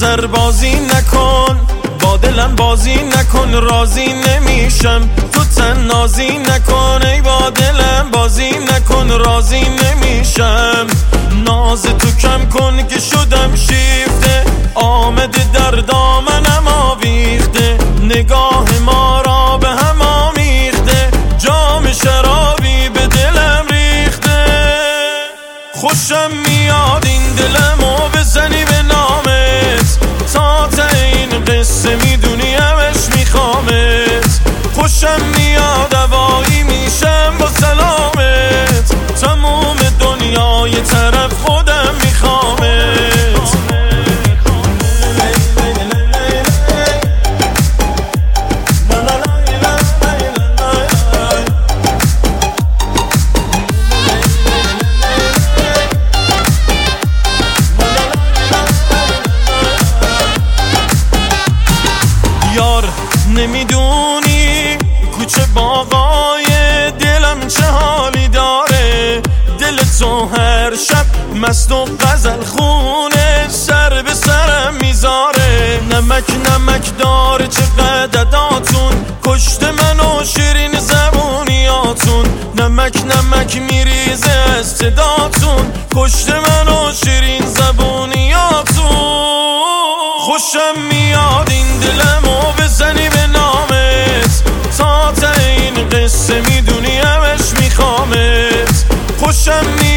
نظر بازی نکن، با دلم بازی نکن، راضی نمیشم تو تنازی نکن. ای با دلم بازی نکن، راضی نمیشم. ناز تو کم کن که شدم شیفته، آمده در دامنم آویخته. نگاه ما را به هم آمیخته، جام شرابی به دلم ریخته. خوشم میاد این دلمو بزنی به نامت، تا این قصه میدونی همش میخوامت. خوشم میاد هوایی میشم با سلامت، تموم دنیای طرف خودم میخوامت. یار نمیدونی کوچه باغای دلم چه حالی داره، دل تو هر شب مست و غزل خونه سر به سرم میذاره. نمک نمک داره چقدر عداتون، کشت من و شیرین زبونیاتون. نمک نمک میریزه از صداتون، کشت من و شیرین زبونیاتون. خوشم میاد این دلمو بزنی به نامت، تا این قصه میدونی همش میخوامت. خوشم میاد